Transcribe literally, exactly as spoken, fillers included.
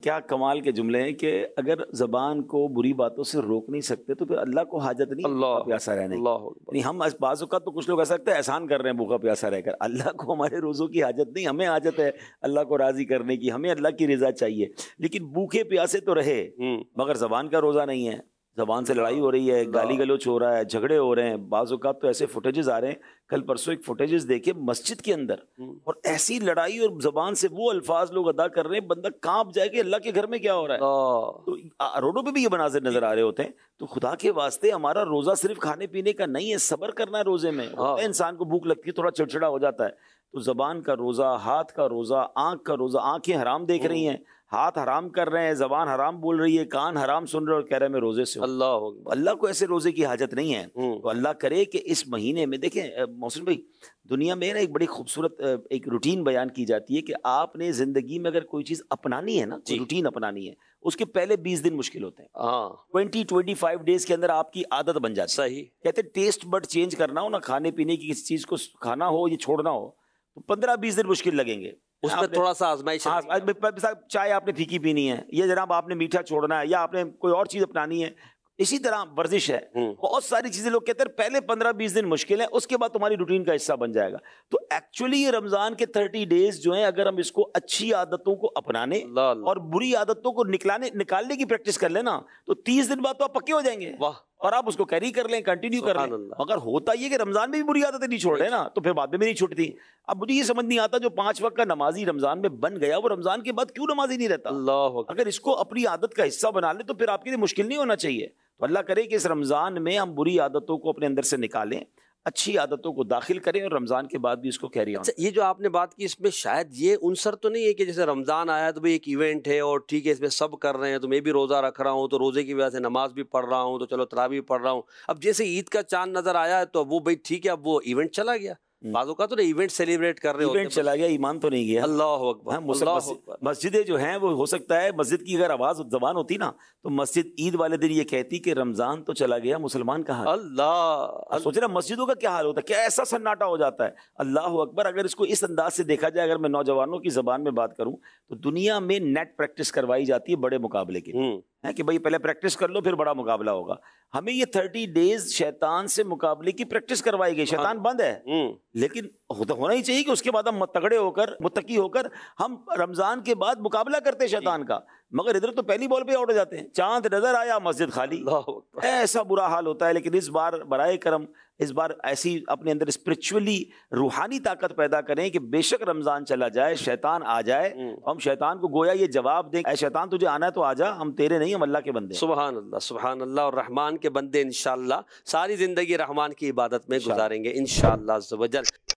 کیا کمال کے جملے ہیں کہ اگر زبان کو بری باتوں سے روک نہیں سکتے تو پھر اللہ کو حاجت نہیں اللہ پیاسا رہنے کی. اللہ یعنی ہم بعض اوقات تو کچھ لوگ ایسا لگتا ہے احسان کر رہے ہیں بھوکا پیاسا رہ کر. اللہ کو ہمارے روزوں کی حاجت نہیں, ہمیں حاجت ہے اللہ کو راضی کرنے کی, ہمیں اللہ کی رضا چاہیے. لیکن بھوکے پیاسے تو رہے مگر زبان کا روزہ نہیں ہے. زبان سے لڑائی ہو رہی ہے, گالی گلوچ ہو رہا ہے, جھگڑے ہو رہے ہیں. بعض اوقات تو ایسے فوٹیجز آ رہے ہیں, کل پرسوں ایک فوٹیجز دیکھے مسجد کے اندر, اور ایسی لڑائی اور زبان سے وہ الفاظ لوگ ادا کر رہے ہیں بندہ کانپ جائے کہ اللہ کے گھر میں کیا ہو رہا ہے. تو روڈوں پہ بھی یہ مناظر نظر آ رہے ہوتے ہیں. تو خدا کے واسطے ہمارا روزہ صرف کھانے پینے کا نہیں ہے, صبر کرنا ہے روزے میں. انسان کو بھوک لگتی ہے, تھوڑا چڑچڑا ہو جاتا ہے. تو زبان کا روزہ, ہاتھ کا روزہ, آنکھ کا روزہ. آنکھیں حرام دیکھ رہی ہیں, ہاتھ حرام کر رہے ہیں, زبان حرام بول رہی ہے, کان حرام سن رہے اور کہہ رہے ہیں میں روزے سے ہوں. اللہ اللہ کو ایسے روزے کی حاجت نہیں ہے. تو اللہ کرے کہ اس مہینے میں دیکھیں محسن بھائی, دنیا میں نا ایک بڑی خوبصورت ایک روٹین بیان کی جاتی ہے کہ آپ نے زندگی میں اگر کوئی چیز اپنانی ہے نا, کوئی روٹین اپنانی ہے, اس کے پہلے بیس دن مشکل ہوتے ہیں. ہاں ٹوینٹی ٹوینٹی فائیو ڈیز کے اندر آپ کی عادت بن جاتی ہے. صحیح کہتے ہیں ٹیسٹ بٹ چینج کرنا ہو نا, کھانے پینے کی کسی چیز کو کھانا ہو یا چھوڑنا ہو, تو پندرہ بیس دن مشکل لگیں گے. اس میں تھوڑا سا آزمائش, چائے آپ نے پھیکی پینی ہے, یا جناب آپ نے میٹھا چھوڑنا ہے, یا آپ نے کوئی اور چیز اپنانی ہے. اسی طرح ورزش ہے, بہت ساری چیزیں لوگ کہتے ہیں پہلے پندرہ بیس دن مشکل ہے, اس کے بعد تمہاری روٹین کا حصہ بن جائے گا. تو ایکچولی یہ رمضان کے تھرٹی ڈیز جو ہیں, اگر ہم اس کو اچھی عادتوں کو اپنانے اور بری عادتوں کو نکلانے نکالنے کی پریکٹس کر لینا, تو تیس دن بعد تو آپ پکے ہو جائیں گے. واہ, اور آپ اس کو کیری کر لیں, کنٹینیو کر لیں. اگر ہوتا یہ کہ رمضان میں بھی بری عادتیں نہیں چھوڑ رہے نا, تو پھر بعد میں بھی نہیں چھوٹتی. اب مجھے یہ سمجھ نہیں آتا جو پانچ وقت کا نمازی رمضان میں بن گیا, وہ رمضان کے بعد کیوں نمازی نہیں رہتا. اللہ اگر اس کو اپنی عادت کا حصہ بنا لیں تو پھر آپ کے لیے مشکل نہیں ہونا چاہیے. تو اللہ کرے کہ اس رمضان میں ہم بری عادتوں کو اپنے اندر سے نکالیں, اچھی عادتوں کو داخل کریں, اور رمضان کے بعد بھی اس کو کیری آن. یہ جو آپ نے بات کی, اس میں شاید یہ عنصر تو نہیں ہے کہ جیسے رمضان آیا تو ایک ایونٹ ہے اور ٹھیک ہے اس میں سب کر رہے ہیں, تو میں بھی روزہ رکھ رہا ہوں, تو روزے کی وجہ سے نماز بھی پڑھ رہا ہوں, تو چلو تراویح پڑھ رہا ہوں. اب جیسے عید کا چاند نظر آیا ہے تو وہ بھائی ٹھیک ہے, اب وہ ایونٹ چلا گیا. بعضوں کا تو ایونٹ سیلیبریٹ کر رہے ہوتے ہیں, ایونٹ چلا گیا, ایمان تو نہیں گیا. اللہ اکبر. مسجدیں جو ہیں وہ ہو سکتا ہے مسجد کی اگر آواز زبان ہوتی نا, تو مسجد عید والے دن یہ کہتی کہ رمضان تو چلا گیا, مسلمان کہاں. اللہ سوچ رہا مسجدوں کا کیا حال ہوتا ہے, کیا ایسا سناٹا ہو جاتا ہے. اللہ اکبر. اگر اس کو اس انداز سے دیکھا جائے, اگر میں نوجوانوں کی زبان میں بات کروں, تو دنیا میں نیٹ پریکٹس کروائی جاتی ہے بڑے مقابلے کی, ہے کہ بھائی پہلے پریکٹس کر لو پھر بڑا مقابلہ ہوگا. ہمیں یہ تھرٹی ڈیز شیطان سے مقابلے کی پریکٹس کروائی گئی. شیطان بند ہے, لیکن ہونا ہی چاہیے کہ اس کے بعد ہم تگڑے ہو کر, متقی ہو کر ہم رمضان کے بعد مقابلہ کرتے شیطان کا. مگر ادھر تو پہلی بال پہ آؤٹ ہو جاتے ہیں. چاند نظر آیا مسجد خالی, ایسا برا حال ہوتا ہے. لیکن اس بار برائے کرم اس بار ایسی اپنے اندر اسپرچولی روحانی طاقت پیدا کریں کہ بے شک رمضان چلا جائے, شیطان آ جائے, ہم شیطان کو گویا یہ جواب دیں, اے شیطان تجھے آنا ہے تو آ جا, ہم تیرے نہیں, ہم اللہ کے بندے. سبحان اللہ سبحان اللہ. اور رحمان کے بندے انشاءاللہ ساری زندگی رحمان کی عبادت میں گزاریں گے انشاءاللہ عز و جل.